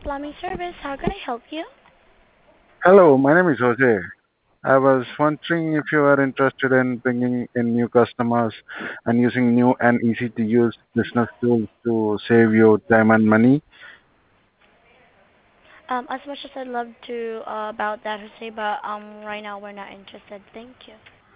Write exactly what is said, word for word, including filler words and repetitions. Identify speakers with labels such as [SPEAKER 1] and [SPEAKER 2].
[SPEAKER 1] Plumbing Service. How can I help you?
[SPEAKER 2] Hello, my name is Jose. I was wondering if you are interested in bringing in new customers and using new and easy to use business tools to save you time and money.
[SPEAKER 1] Um, as much as I'd love to uh, about that, Jose, but um, right now we're not interested. Thank you.